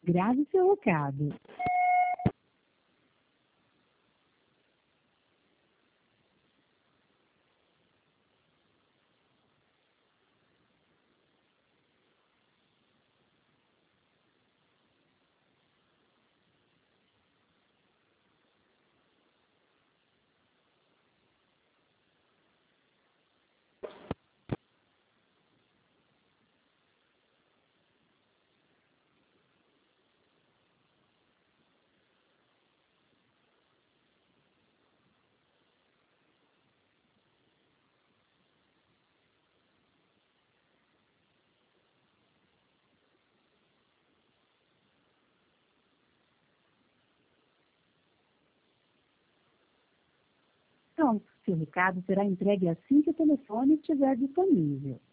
Grave seu recado. Pronto, seu recado será entregue assim que o telefone estiver disponível.